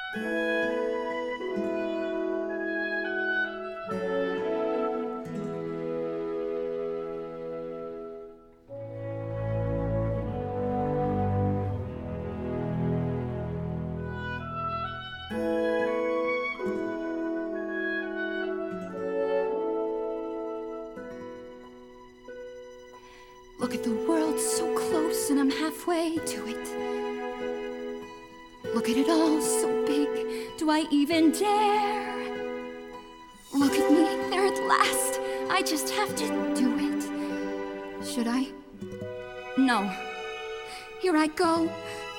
Look at the world so close and I'm halfway to it. Look at it all so big, do I even dare? Look at me, there at last, I just have to do it. Should I? No. Here I go.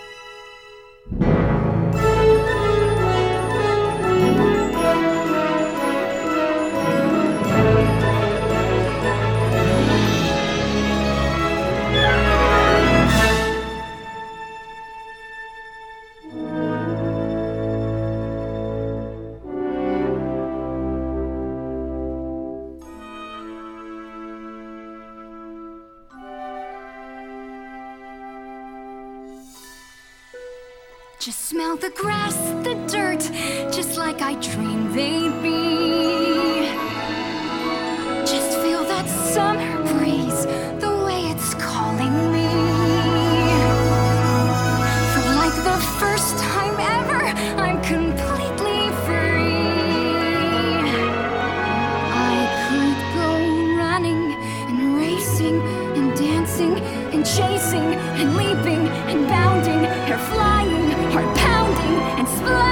Just smell the grass, the dirt, just like I dreamed they'd be. Just feel that summer breeze, the way it's calling me. For like the first time ever, I'm completely free. I could go running and racing and dancing and chasing and leaping and bounding, hair flying, heart pounding and splashing.